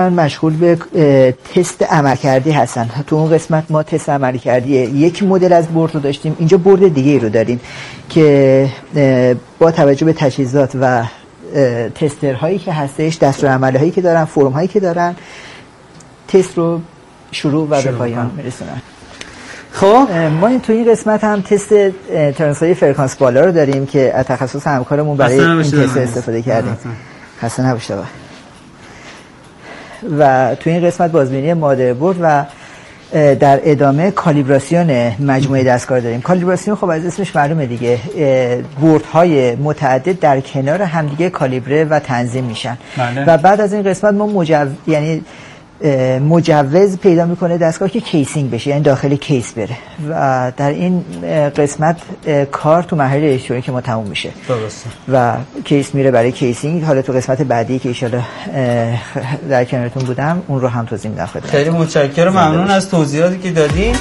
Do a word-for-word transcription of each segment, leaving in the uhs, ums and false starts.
من مشغول به تست عملکردی هستن. تو اون قسمت ما تست عملکردی یک مدل از برد رو داشتیم، اینجا برد دیگه رو داریم که با توجه به تجهیزات و تسترهایی که هستش، دستورالعمل هایی که دارن، فرم هایی که دارن، تست رو شروع و به پایان میرسونن. خب ما این تو این قسمت هم تست ترانسفر فرکانس بالا رو داریم که از تخصص همکارمون برای این تست استفاده کردیم. خسته نباشید. و تو این قسمت بازبینی مادربرد و در ادامه کالیبراسیون مجموعه دستگاه داریم. کالیبراسیون خب از اسمش معلومه دیگه، بردهای متعدد در کنار همدیگه کالیبره و تنظیم میشن. بله. و بعد از این قسمت ما مجوز یعنی مجوز پیدا میکنه دستگاه که کیسینگ بشه، یعنی داخل کیس بره و در این قسمت کار تو مرحله الکترونیک ما تموم میشه. درسته. و کیس میره برای کیسینگ. حالا تو قسمت بعدی که ان شاءالله در کنارتون بودم اون رو هم توضیح میدم خدمتتون. خیلی متشکرم، ممنون از توضیحاتی که دادین.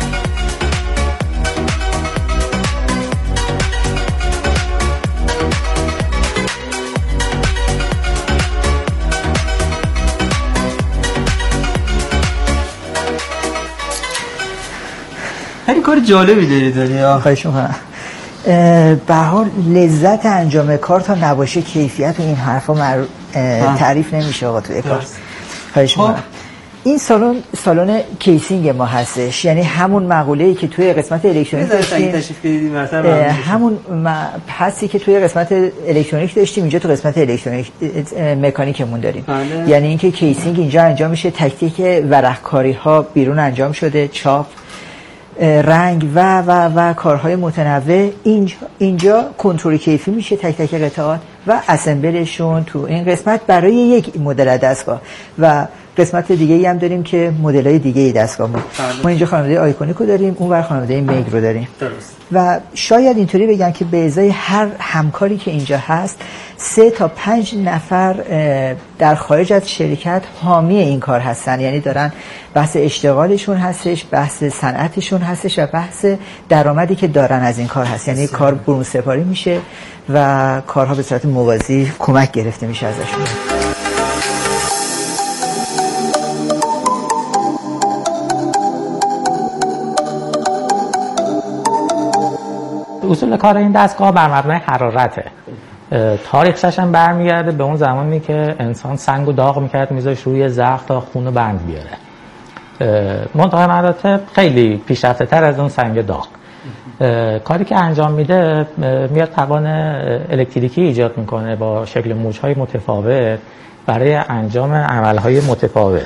خیلی کار جالبی داری داری. خواهش می‌کنم. به حال لذت انجام کار تا نباشه کیفیت و این حرفا مر... تعریف نمیشه آقا توی کار. خواهش می‌کنم. این سالن سالن کیسینگ ما هستش، یعنی همون مقوله‌ای که توی قسمت الکترونیک داشتیم، همون پسی که توی قسمت الکترونیک داشتیم اینجا تو قسمت الکترونیک مکانیکمون داریم. آه. یعنی اینکه کیسینگ اینجا انجام میشه، تک تک ورقکاری ها بیرون انجام شده، چاپ، رنگ و و و کارهای متنوع اینجا اینجا کنترل کیفی میشه، تک تک قطعات و اسمبلشون تو این قسمت برای یک مدل دستگاه. و قسمت دیگه ای هم داریم که مدل‌های دیگه ای دستگاه ما. ما اینجا خانواده آیکونیک رو داریم، اون ور خانواده میگ رو داریم. درست. و شاید اینطوری بگم که به ازای هر همکاری که اینجا هست سه تا پنج نفر در خارج از شرکت حامی این کار هستن، یعنی دارن بحث اشتغالشون هستش، بحث صنعتشون هستش و بحث درآمدی که دارن از این کار هست. یعنی کار برون سپاری میشه و کارها به صورت موازی کمک گرفته میشه ازشون. اصول کار این دستگاه بر مبنای حرارته. تاریخش هم برمیگرده به اون زمانی که انسان سنگو داغ میکرد میذاش روی زخم تا خونو بند بیاره. منتها مراتب خیلی پیشرفته تر از اون سنگ داغ. کاری که انجام میده میاد توان الکتریکی ایجاد میکنه با شکل موجهای متفاوت برای انجام عملهای متفاوت.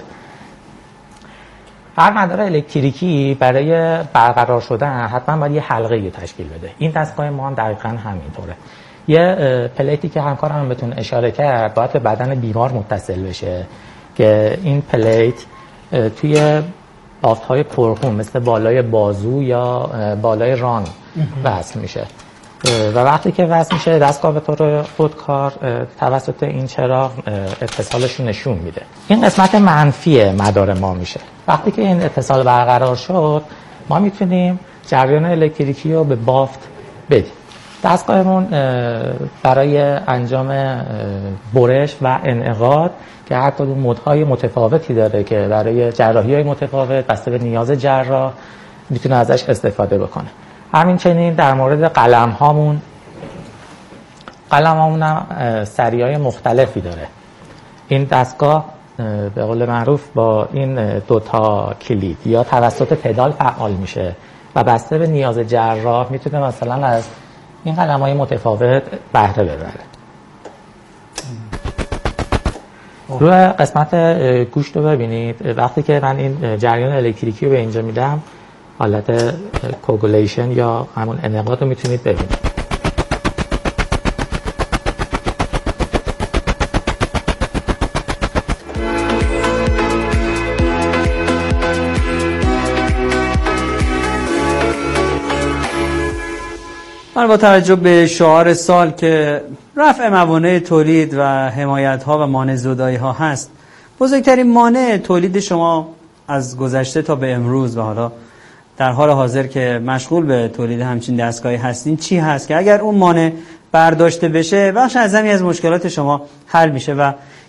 هر مدار الکتریکی برای برقرار شدن حتما باید یه حلقه رو تشکیل بده. این دستگاه ما هم دقیقاً همینطوره. یه پلیتی که همکارم هم بهتون اشاره کرد باید به بدن بیمار متصل بشه که این پلیت توی بافت‌های پرخون مثل بالای بازو یا بالای ران وصل میشه و وقتی که وصل میشه دستگاه به طور خودکار توسط این چراغ اتصالش رو نشون میده. این قسمت منفی مدار ما میشه. وقتی که این اتصال برقرار شد ما میتونیم جریان الکتریکی رو به بافت بدیم. دستگاهمون برای انجام برش و انعقاد که هر کدوم مدهای متفاوتی داره که برای جراحی‌های متفاوت بسته به نیاز جراح میتونه ازش استفاده بکنه. همینچنین در مورد قلم هامون قلم هامون هم سری‌های مختلفی داره. این دستگاه به قول معروف با این دوتا کلید یا توسط پدال فعال میشه و بسته به نیاز جراح میتونه مثلا از این قلم های متفاوت بهره ببره. روی قسمت گوشت رو ببینید، وقتی که من این جریان الکتریکی رو به اینجا میدم حالت کوگولیشن یا همون انعقاد رو میتونید ببینید. من با توجه به شعار سال که رفع موانع تولید و حمایت‌ها و مانع زدایی‌ها هست، بزرگترین مانع تولید شما از گذشته تا به امروز و حالا در حال حاضر که مشغول به تولید همچین دستگاهی هستین چی هست که اگر اون مانع برداشته بشه بخش اعظمی از مشکلات شما حل میشه و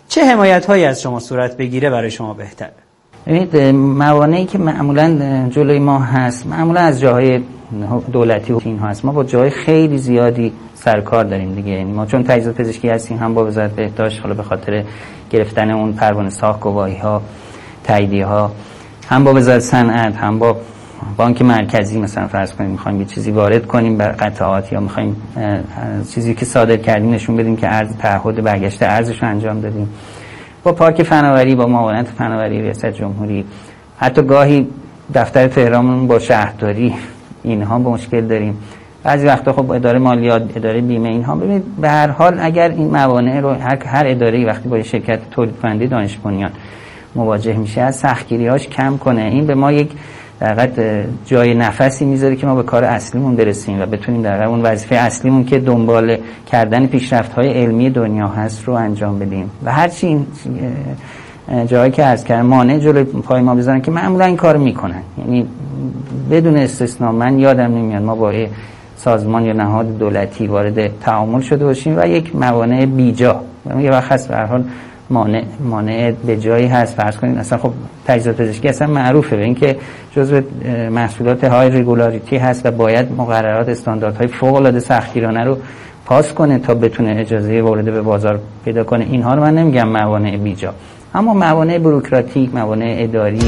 چه حمایت هایی از شما صورت بگیره برای شما بهتره؟ ببینید موانعی که معمولا جلوی ما هست معمولا از جاهای دولتی و اینها هست. ما با جاهای خیلی زیادی سرکار داریم دیگه. یعنی ما چون تجهیزات پزشکی هستیم، هم با وزارت بهداشت حالا به خاطر گرفتن اون پروانه ساخت، گواهی ها، تاییدیه ها، هم با وزارت صنعت، هم با بانک مرکزی مثلا فرض کنیم می‌خوایم یه چیزی وارد کنیم بر قطعات، یا می‌خوایم چیزی که صادر کردیم نشون بدیم که ارز تعهد برگشت ارزش رو انجام دادیم. با پارک فناوری، با معاونت فناوری ریاست جمهوری، حتی گاهی دفتر تهرانمون با شهرداری، اینها با مشکل داریم. بعضی وقتا خب اداره مالیات، اداره بیمه، اینها ببینید به هر حال اگر این موانع رو هر هر اداره‌ای وقتی با شرکت تولید کننده دانش بنیان مواجه میشه از سختگیری‌هاش کم کنه، این به ما یک در حقیقت جای نفسی میذاره که ما به کار اصلیمون برسیم و بتونیم در حقیقت اون وظیفه اصلیمون که دنبال کردن پیشرفت‌های علمی دنیا هست رو انجام بدیم. و هرچی این جایی که عرض کردم مانع جلوی پای ما بذارن که معمولا این کارو میکنن، یعنی بدون استثنا. من یادم نمیاد ما با سازمان یا نهاد دولتی وارد تعامل شده باشیم و یک موانع بیجا یه وقت هست به هر حال مانع مانع به جایی هست. فرض کنید اصلا خب تجهیزات پزشکی اصلا معروفه به اینکه جزو محصولات های رگولاریتی هست و باید مقررات استانداردهای فوق العاده سختگیرانه رو پاس کنه تا بتونه اجازه ورود به بازار پیدا کنه. اینها رو من نمیگم موانع بیجا، اما موانع بوروکراتیک، موانع اداری.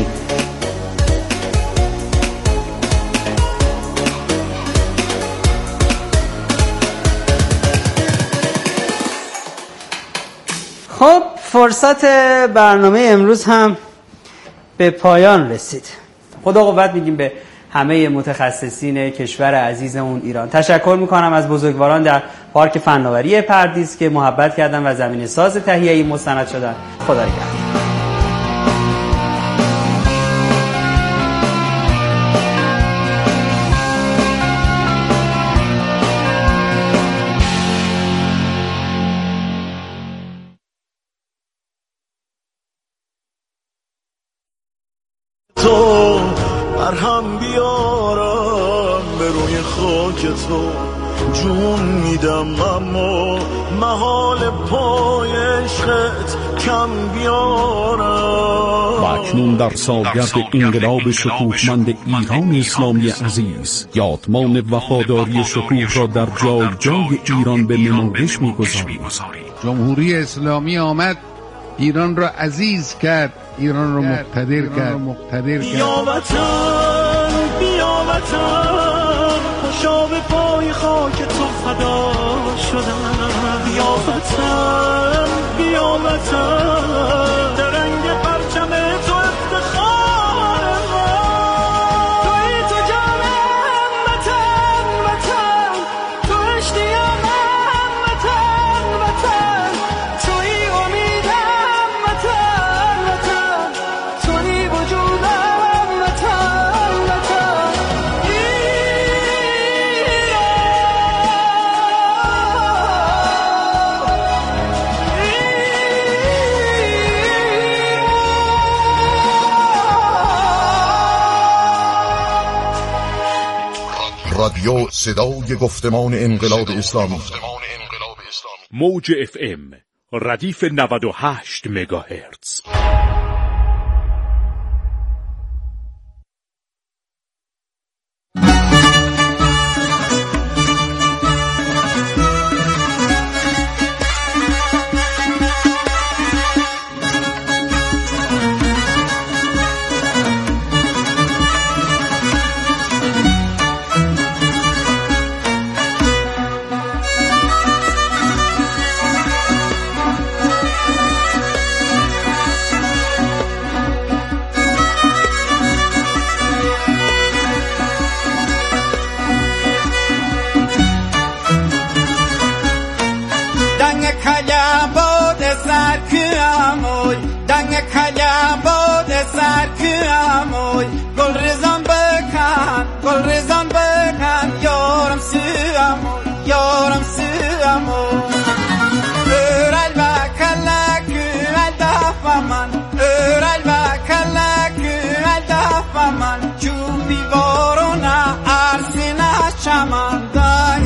خب فرصت برنامه امروز هم به پایان رسید. خدا قوت میگیم به همه متخصصین کشور عزیزمون ایران. تشکر میکنم از بزرگواران در پارک فناوری پردیس که محبت کردن و زمینه ساز تهیه این مستند شدن. خدا نگهدار. تو مرهم بیارم به روی خاک تو جون میدم، اما محال پای عشقت کم بیارم. و اکنون در سالگرد انقلاب شکوهمند ایران اسلامی عزیز یادمان وفاداری شکوه را در جای جای ایران به نمایش می‌گذاریم. جمهوری اسلامی آمد ایران را عزیز کرد، ایران را مقتدر کرد. مقتدر کرد. بیا وطن، بیا وطن، خوشا به پای خاک تو فدا شدم. بیا وطن، بیا وطن، در رنگ پرچم تو افتخار ما. توی تو جانم وطن، وطن، تو اشتیاقم وطن، وطن، توی امیدم وطن، وطن، توی وجودم وطن، وطن، رادیو صدای گفتمان انقلاب اسلامی، موج اف ام ردیف نود و هشت مگاهرتز.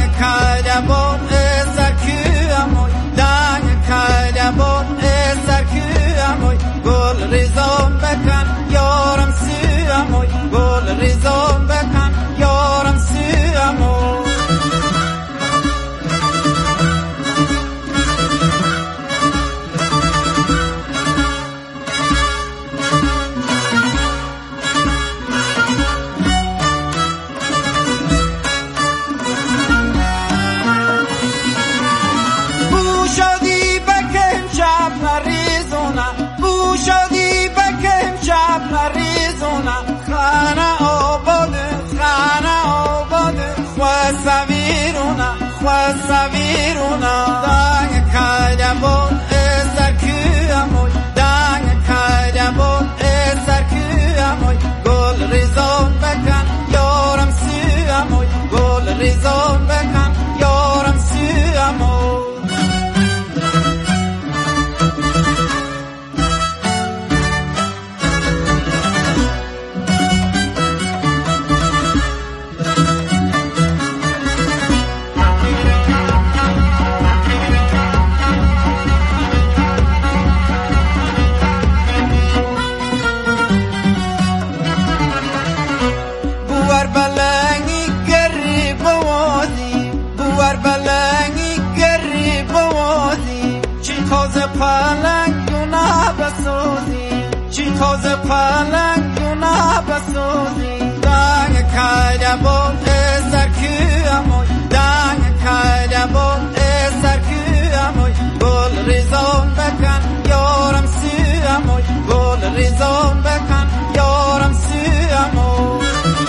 Dang ریزان بکن یارم سواموی گل ریزان بکن یارم سواموی خانه آباد خانه آباد خواه سویرونا خواه سویرونا دانگ کایدبون ازر کیاموی دانگ کایدبون ازر کیاموی گل ریزان بکن یارم سیاموی گل ریزان بکن یارم سیاموی تازه پلنگ دونه بسوزی دنگ کایدبون ازر کیاموی دنگ کایدبون ازر کیاموی گل ریزان بکن یارم سیاموی گل ریزان بکن یارم سیاموی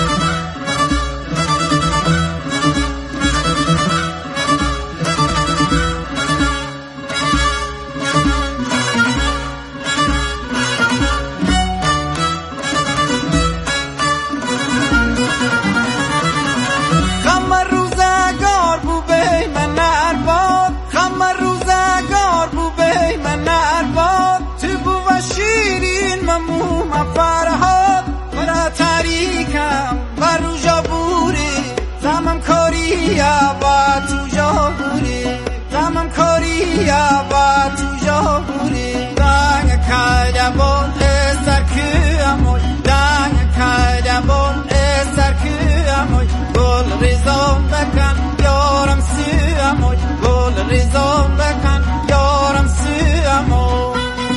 فرهاد برا تاریکم برو جابوری زمم کاریا با تو جابوری زمم کاریا با تو جابوری دنگ کایدبون ازر کیاموی دنگ کایدبون ازر کیاموی گل ریزان بکن یارم سیاموی گل ریزان بکن یارم سیاموی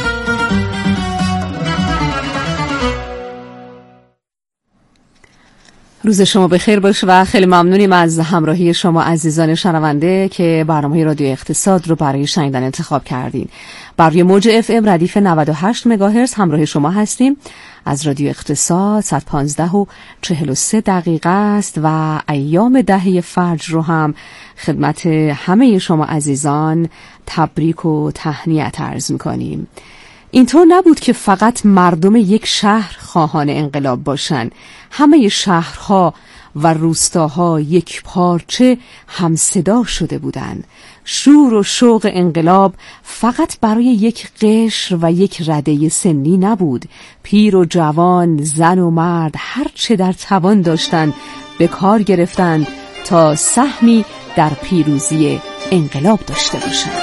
روز شما بخیر باشه و خیلی ممنونیم از همراهی شما عزیزان شنونده که برنامه رادیو اقتصاد رو برای شنیدن انتخاب کردین. بر روی موج اف ام ردیف نود و هشت مگاهرتز همراه شما هستیم. از رادیو اقتصاد صد و پانزده و چهل و سه دقیقه است و ایام دهه فجر رو هم خدمت همه شما عزیزان تبریک و تهنیت عرض می‌کنیم. اینطور نبود که فقط مردم یک شهر خواهان انقلاب باشند. همه شهرها و روستاها یک پارچه همصدا شده بودند. شور و شوق انقلاب فقط برای یک قشر و یک رده سنی نبود. پیر و جوان، زن و مرد هر چه در توان داشتند به کار گرفتند تا سهمی در پیروزی انقلاب داشته باشند.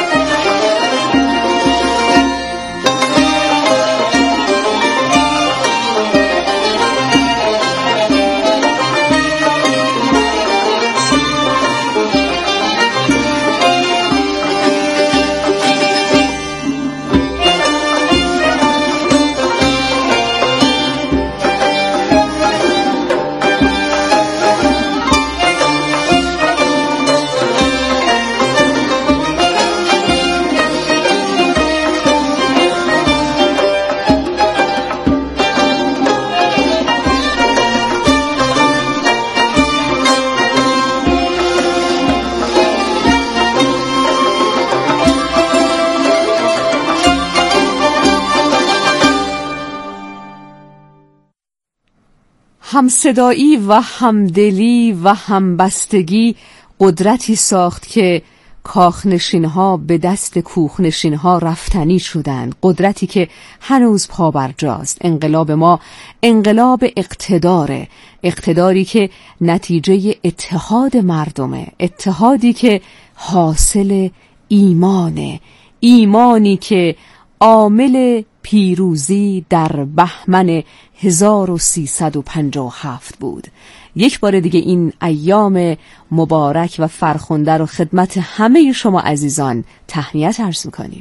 همصدایی و همدلی و همبستگی قدرتی ساخت که کاخنشین‌ها به دست کوخنشین‌ها رفتنی شدند. قدرتی که هنوز پابرجاست. انقلاب ما انقلاب اقتداره، اقتداری که نتیجه اتحاد مردمه، اتحادی که حاصل ایمانه، ایمانی که عامل پیروزی در بهمن هزار و سیصد و پنجاه و هفت بود. یک بار دیگه این ایام مبارک و فرخنده رو خدمت همه شما عزیزان تهنیت عرض می‌کنیم.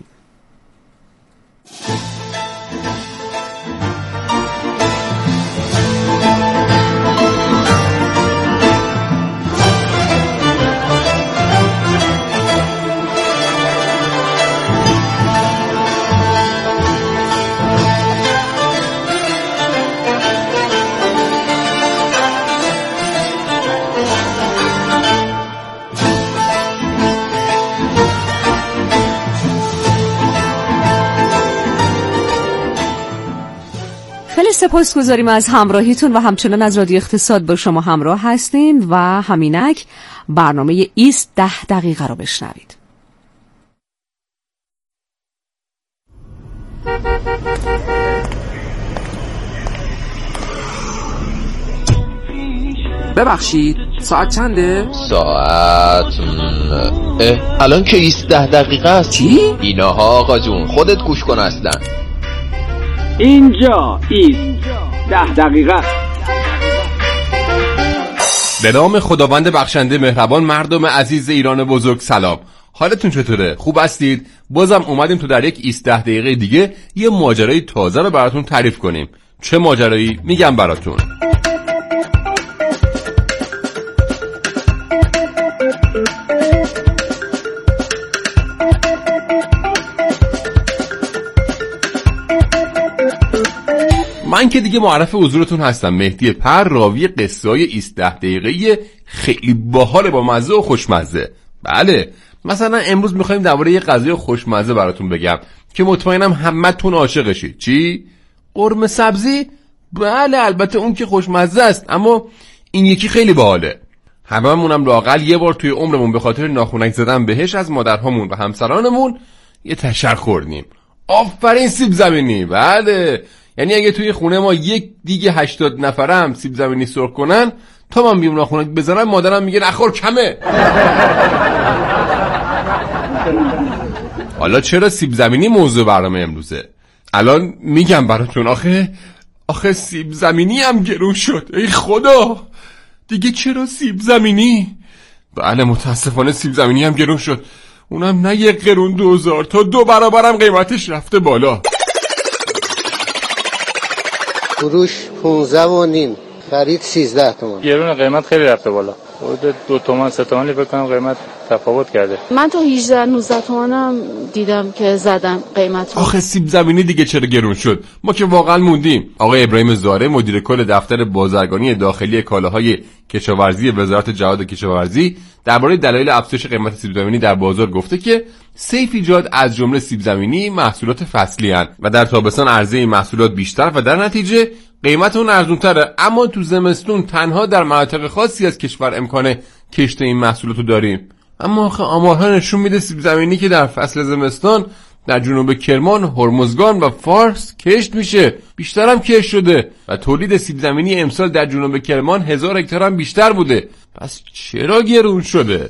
خیلی سپاسگزاریم از همراهیتون و همچنان از رادیو اقتصاد با شما همراه هستیم و همینک برنامه ایست ده دقیقه رو بشنوید. ببخشید ساعت چنده؟ ساعت اه الان که ایست ده دقیقه است. چی؟ ایناها آقا جون خودت گوش کن اصلا. اینجا ایست ده دقیقه. به نام خداوند بخشنده مهربان، مردم عزیز ایران بزرگ سلام. حالتون چطوره؟ خوب هستید؟ بازم اومدیم تو در یک ایست ده دقیقه دیگه یه ماجرای تازه رو براتون تعریف کنیم. چه ماجرایی؟ میگم براتون. من که دیگه معرف حضورتون هستم، مهدی پر، راوی قصه های ایست ده دقیقه‌ای خیلی باحال با مزه و خوشمزه. بله، مثلا امروز میخوایم درباره یه غذای خوشمزه براتون بگم که مطمئنم همتون عاشقشید. چی؟ قرمه سبزی؟ بله البته اون که خوشمزه است، اما این یکی خیلی باحاله. هممونم لااقل یه بار توی عمرمون به خاطر ناخنک زدن بهش از مادرهامون و همسرانمون یه تشر خوردیم. آفرین سیب زمینی. بله، یعنی اگه توی خونه ما یک دیگه هشتاد نفره هم سیب زمینی سرخ کنن تا من بیام ناخنک بزنم، مادرم میگه نخور کمه. حالا چرا سیب زمینی موضوع برنامه امروزه؟ الان میگم براتون. آخه آخه سیب زمینی هم گرون شد. ای خدا، دیگه چرا سیب زمینی؟ بله متاسفانه سیب زمینی هم گرون شد. اونم نه یک قرون دوزار، تا دو برابرم قیمتش رفته بالا. فروش پونزده و نیم، خرید سیزده تومن. گرون قیمت خیلی رفته بالا. حدود دو تومن سه تومنی فکر کنم قیمت تفاوت کرده. من تا هجده نوزده تومنم دیدم که زدن قیمت رو. آخه سیب زمینی دیگه چرا گرون شد؟ ما که واقعا موندیم. آقای ابراهیم زاره، مدیر کل دفتر بازرگانی داخلی کالاهای کشاورزی وزارت جهاد کشاورزی، درباره دلایل افزایش قیمت سیب زمینی در بازار گفته که سه ایجاد از جمله سیب زمینی محصولات فصلی هستند و در تابستان عرضه این محصولات بیشتر و در نتیجه قیمت اون ارزان‌تره، اما تو زمستون تنها در مناطق خاصی از کشور امکان کشت این محصولاتو داریم. اما آخه آمارها نشون میده سیب زمینی که در فصل زمستان در جنوب کرمان، هرمزگان و فارس کشت میشه، بیشتر هم کشت شده و تولید سیب زمینی امسال در جنوب کرمان هزار هکتار هم بیشتر بوده. پس چرا گرون شده؟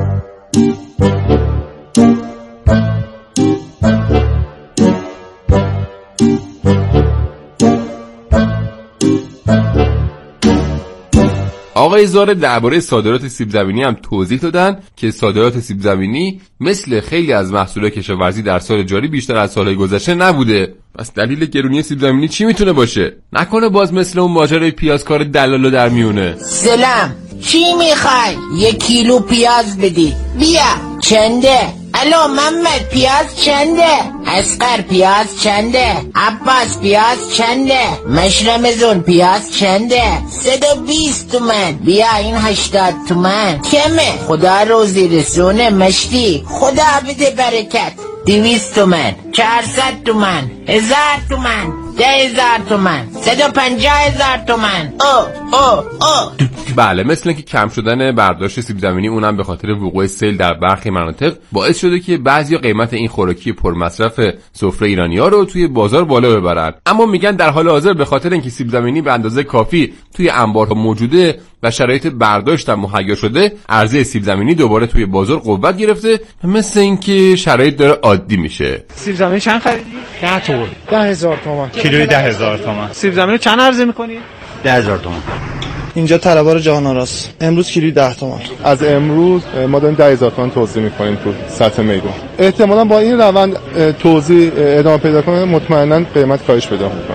آقای زاره درباره صادرات سیب زمینی هم توضیح دادن که صادرات سیب زمینی مثل خیلی از محصولات کشاورزی در سال جاری بیشتر از سالهای گذشته نبوده. پس دلیل گرونی سیب زمینی چی میتونه باشه؟ نکنه باز مثل اون ماجرای پیازکار دلالو در میونه؟ سلام، چی میخوای؟ یک کیلو پیاز بدی. بیا. چنده؟ الو محمد پیاز چنده؟ اسقر پیاز چنده؟ عباس پیاز چنده؟ مشرمزون پیاز چنده؟ صد و بیست تومن. بیا این هشتاد تومن کمه. خدا روزی رسونه مشتی. خدا بده برکت. دویست تومن، چهارصد تومن، هزار تومن، ده هزار تومن، صد و پنجاه هزار تومن. او آه آه. بله، مثل اینکه کم شدن برداشت سیب زمینی اونم به خاطر وقوع سیل در برخی مناطق باعث شده که بعضیا قیمت این خوراکی پرمصرف سفره ایرانی‌ها رو توی بازار بالا ببرن. اما میگن در حال حاضر به خاطر اینکه سیب زمینی به اندازه کافی توی انبارها موجوده و شرایط برداشت هم مهیا شده، عرضه سیب زمینی دوباره توی بازار قوت گرفته، مثل اینکه شرایط داره عادی میشه. سیب زمینی چند خریدی؟ ده تومن. ده هزار تومان. کیلوی ده هزار تومان. سیب زمینی چند عرضه میکنی؟ ده هزار تومان. اینجا طلبار جهان آراست. امروز کیلوی ده تومان. از امروز ما داریم ده هزار تومان توزیع میکنیم تو سطح میدون. احتمالاً با این روند توزیع ادامه پیدا کنه، مطمئناً قیمت کاهش پیدا میکنه.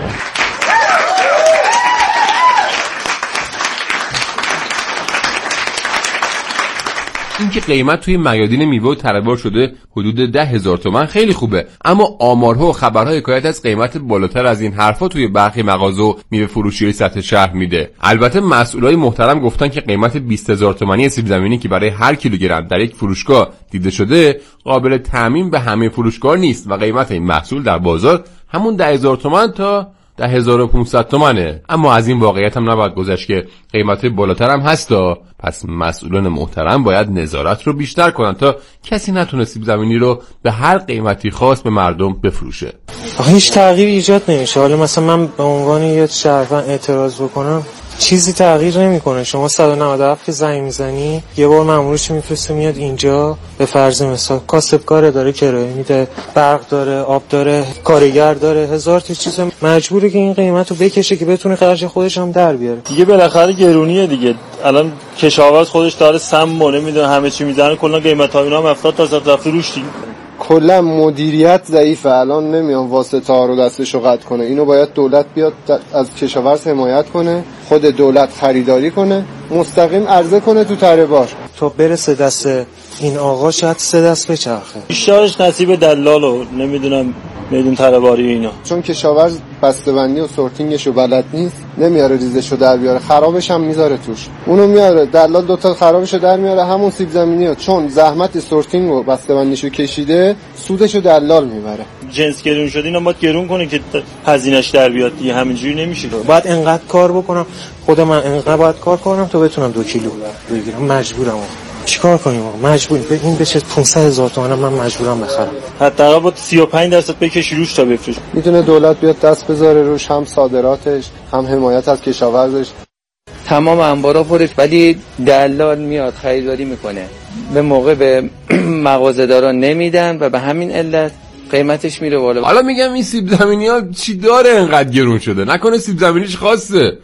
اینکه قیمت توی میادین میوه و تربار شده حدود ده هزار تومان خیلی خوبه، اما آمارها و خبرها حکایت از قیمت بالاتر از این حرفا توی برخی مغازه و میوه فروشی‌های سطح شهر میده. البته مسئولای محترم گفتن که قیمت بیست هزار تومانی سیب زمینی که برای هر کیلوگرم در یک فروشگاه دیده شده قابل تعمیم به همه فروشگاه نیست و قیمت این محصول در بازار همون ده هزار تومان تا ده هزار و پانصد تومانه. اما از این واقعیت هم نباید گذشت که قیمت بالاتر هم هستا. پس مسئولان محترم باید نظارت رو بیشتر کنن تا کسی نتونه سیب زمینی رو به هر قیمتی خاص به مردم بفروشه. آخه هیچ تغییری ایجاد نمیشه. حالا مثلا من به عنوان یه شهروند اعتراض بکنم، چیزی تغییر نمیکنه. شما صد و نود و هفت که زنگ میزنی، یه بار مامورش میفرسته میاد اینجا، به فرض مثال کاسبکار داره، کرایه میده، برق داره، آب داره، کارگر داره، هزار تا چیز، مجبوره که این قیمتو بکشه که بتونه خرج خودش هم در بیاره. دیگه بالاخره گرونیه دیگه. الان کشاورز خودش داره سم و نمیدونه همه چی میزنه، کلا قیمتا اینا هم هفتاد تا صد رفته روش دیگه. کلا مدیریت ضعیفه. الان نمیان واسطه ها رو دستشو قطع کنه. اینو باید دولت بیاد از کشاورز حمایت کنه، خود دولت خریداری کنه، مستقیم عرضه کنه تو تره بار تا برسه دست این آقا، شاید سه دست بچرخه. بیشترش نصیب دلال و نمیدونم میدون تره باری اینا، چون کشاورز بسته‌بندی و سورتینگشو بلد نیست، نمیاره ریزشو در بیاره، خرابش هم میذاره توش. اونو میاره دلال دوتا خرابشو در میاره، همون سیب زمینیو چون زحمت سورتینگ و بسته‌بندیشو کشیده، سودشو دلال میبره. جنس گرون شد، اینا باید گرون کنه که هزینه‌اش در بیاد دیگه. همینجوری نمیشه. باید انقدر کار بکنم، خود من انقدر باید کار کنم تا بتونم دو کیلو بگیرم. مجبورم. چیکار کنیم؟ مجبوریم. این بشه پانصد هزار تومان، من مجبورم بخرم. حداقل با سی و پنج درصد بکشی روش تا بفروش. میتونه دولت بیاد دست بذاره روش، هم صادراتش، هم حمایت از کشاورزش. تمام انبارا پرش، ولی دلال میاد خریداری میکنه، به موقع به مغازه‌داران نمیدن و به همین علت قیمتش میره بالا. حالا میگم این سیب زمینی‌ها چی داره انقدر گرون شده؟ نکنه سیب زمینیش خاصه؟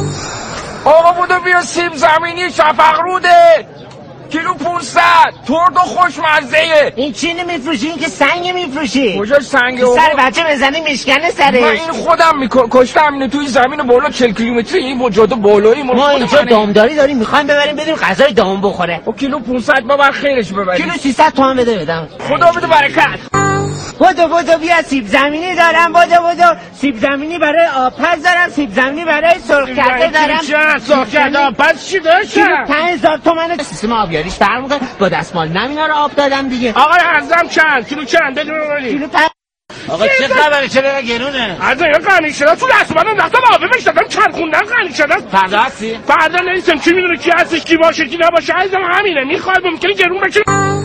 آقا بودو بیا سیب زمینی شفقروده کیلو پونصد، ترد و خوشمزه‌ایه. این چی نمیفروشی؟ این که سنگ میفروشی. کجا سنگه؟ سر بچه بزنی میشکنه سرش. من این خودم میکن کشتم اینه توی زمین بالا چهل کیلومتری. این وجود بالایی ما اینجا دامداری داریم، میخوایم ببریم بدیم غذای دام بخوره. و کیلو پونصد ببر خیرش ببریم. کیلو سیصد تومن بده بدم. خدا بده برکت. بودو بودو بیا سیب زمینی دارم. بودو بودو سیب زمینی برای آبپز دارم، سیب زمینی برای سرخ کرده دارم. چه سرخ کرده آبپز چی داشت؟ پنج هزار تومن. سیستم آبیاریش فرق میکنه، با دستمال نمینا رو آب دادم دیگه. آقا ارزم چند؟ کیلو چند؟ بدون ولی کیلو پنج. آقا چه خبره؟ چرا گرونه؟ از این قانی شده تو دستمال انداختم آبی بهش دادم چند خوندن قانی شده. فردا هستی؟ فردا نیستم. کی میدونه کی هستش کی باشه کی نباشه. عزیزم همینه. میخواد ممکنه گرون بشه.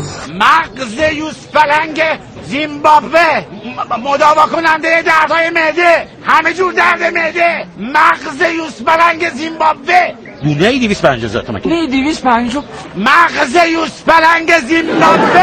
مغز یوز پلنگ زیمبابوه مداوا کننده دردهای معده، همه جور درد معده. مغز یوز پلنگ زیمبابوه. دونه دویست و پنجاه هزار تومان. نه دویست و پنجاه. مغز یوز پلنگ زیمبابوه.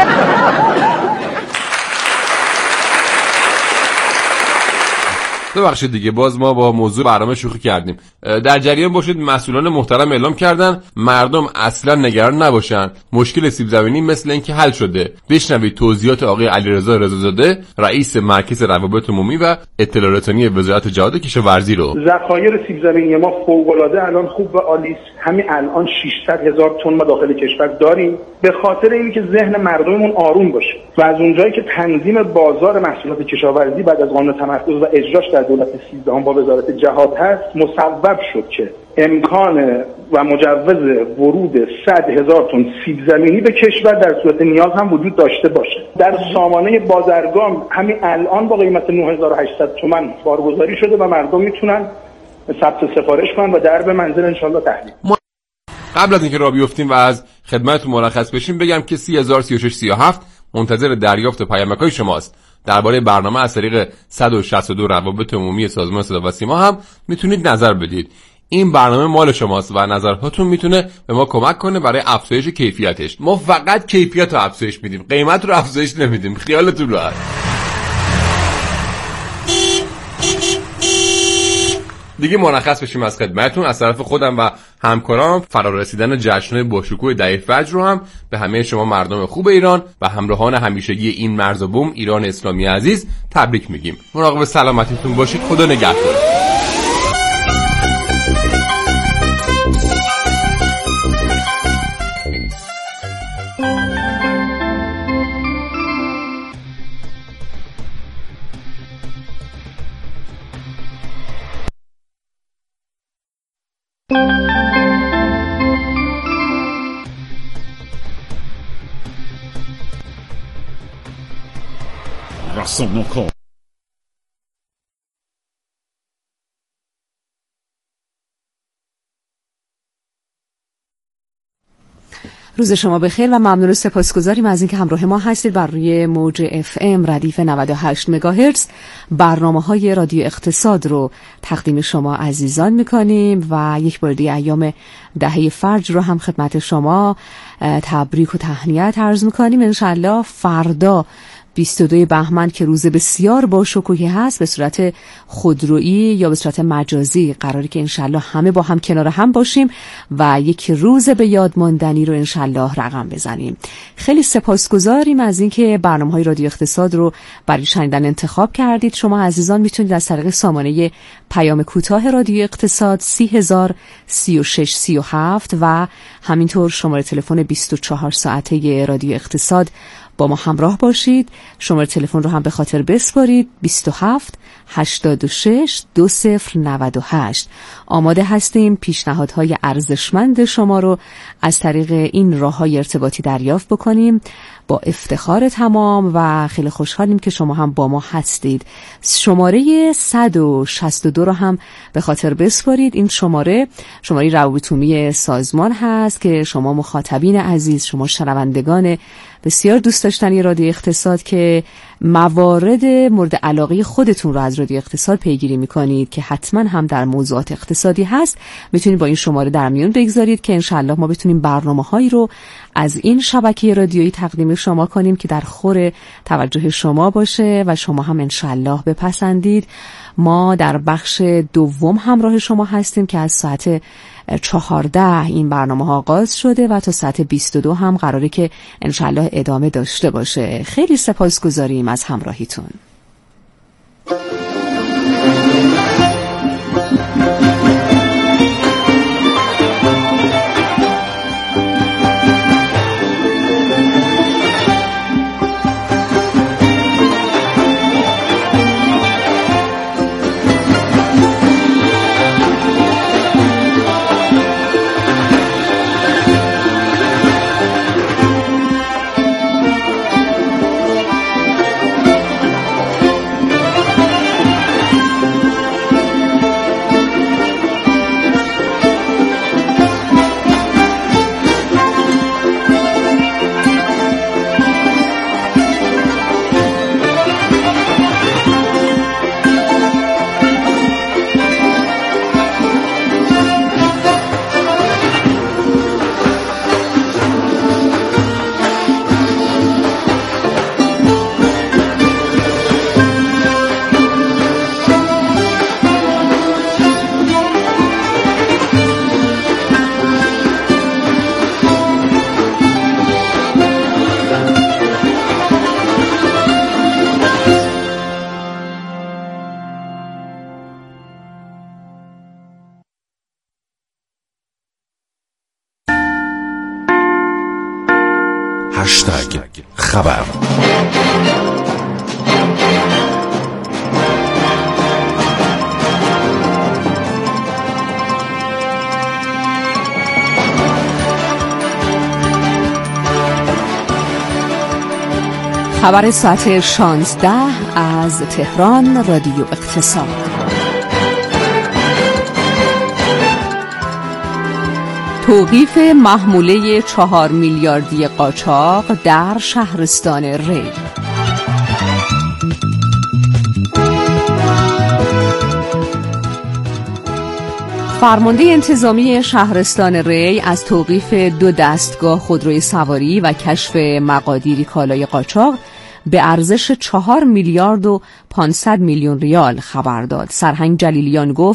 ببخشید دیگه، باز ما با موضوع برنامه شوخی کردیم. در جریان باشید، مسئولان محترم اعلام کردن مردم اصلا نگران نباشن، مشکل سیب زمینی مثل اینکه حل شده. بشنوید توضیحات آقای علیرضا رضازاده، رئیس مرکز روابط عمومی و اطلاع رسانی وزارت جهاد کشاورزی رو. ذخایر سیب زمینی ما فوق‌العاده الان خوب و عالی است. همین الان ششصد هزار تن ما داخل کشور داریم، به خاطر اینکه ذهن مردممون آروم باشه و از اونجایی که تنظیم بازار محصولات کشاورزی بعد از قانون تمرکز و اجراش در دولت سیزدهم با وزارت جهاد هست، مصوب شد که امکان و مجوز ورود صد هزار تن سیب زمینی به کشور در صورت نیاز هم وجود داشته باشه. در سامانه بازرگان همین الان با قیمت نه هزار و هشتصد تومان بارگذاری شده و مردم میتونن ثبت سفارش کنن و در به منزل انشالله تحویل. قبل از اینکه راه بیفتیم و از خدمتتون مرخص بشیم بگم که سی هزار و سی و شش سی و هفت منتظر دریافت پیامک‌های شماست. درباره برنامه از طریق صد و شصت و دو روابط عمومی سازمان صدا و سیما هم میتونید نظر بدید. این برنامه مال شماست و نظرهاتون میتونه به ما کمک کنه برای افزایش کیفیتش. ما فقط کیفیت رو افزایش میدیم، قیمت رو افزایش نمیدیم، خیالتون راحت. دیگه مرخص بشیم از خدمتتون. از طرف خودم و همکارام فرارسیدن جشن‌های باشکوه دهه فجر رو هم به همه شما مردم خوب ایران و همراهان همیشگی این مرز و بوم ایران اسلامی عزیز تبریک میگیم. مراقب سلامتیتون باشید. خدا نگهدار. رسانه کار روز شما بخیر و ممنون و سپاسگزاریم از اینکه همراه ما هستید بر روی موج اف ام ردیف نود و هشت مگاهرتز. برنامه‌های رادیو اقتصاد رو تقدیم شما عزیزان می‌کنیم و یک بار دیگه ایام دهه فجر رو هم خدمت شما تبریک و تهنیت عرض می‌کنیم. انشالله فردا بیست و دو بهمن که روز بسیار باشکوهی هست، به صورت خودرویی یا به صورت مجازی قراره که انشالله همه با هم کنار هم باشیم و یک روز به یاد ماندنی رو انشالله رقم بزنیم. خیلی سپاسگزاریم از اینکه برنامه‌های رادیو اقتصاد رو برای شنیدن انتخاب کردید. شما عزیزان میتونید از طریق سامانه پیام کوتاه رادیو اقتصاد سی هزار سی و شش سی و هفت و همینطور شماره تلفن بیست و چهار ساعته رادیو اقتصاد با ما همراه باشید. شماره تلفن رو هم به خاطر بسپارید: بیست و هفت هشتاد و شش دو صفر نود و هشت. آماده هستیم پیشنهادهای ارزشمند شما رو از طریق این راه‌های ارتباطی دریافت بکنیم. با افتخار تمام و خیلی خوشحالیم که شما هم با ما هستید. شماره صد و شصت و دو رو هم به خاطر بسپارید. این شماره شماره روابط عمومی سازمان هست که شما مخاطبین عزیز، شما شنوندگان بسیار دوست داشتنی رادیو اقتصاد که موارد مورد علاقه خودتون رو از رادیو اقتصاد پیگیری میکنید که حتما هم در موضوعات اقتصادی هست، میتونید با این شماره در میون بگذارید که انشالله ما بتونیم برنامه‌هایی رو از این شبکه رادیویی تقدیم شما کنیم که در خور توجه شما باشه و شما هم انشالله بپسندید. ما در بخش دوم همراه شما هستیم که از ساعت چهارده این برنامه ها آغاز شده و تا ساعت بیست و دو هم قراره که انشالله ادامه داشته باشه. خیلی سپاسگزاریم از همراهیتون. هشتگ خبر. خبر ساعت شانزده از تهران رادیو اقتصاد. توقیف محموله چهار میلیاردی قاچاق در شهرستان ری. فرمانده انتظامی شهرستان ری از توقیف دو دستگاه خودروی سواری و کشف مقادیری کالای قاچاق به ارزش چهار میلیارد و پانصد میلیون ریال خبر داد. سرهنگ جلیلیان گفت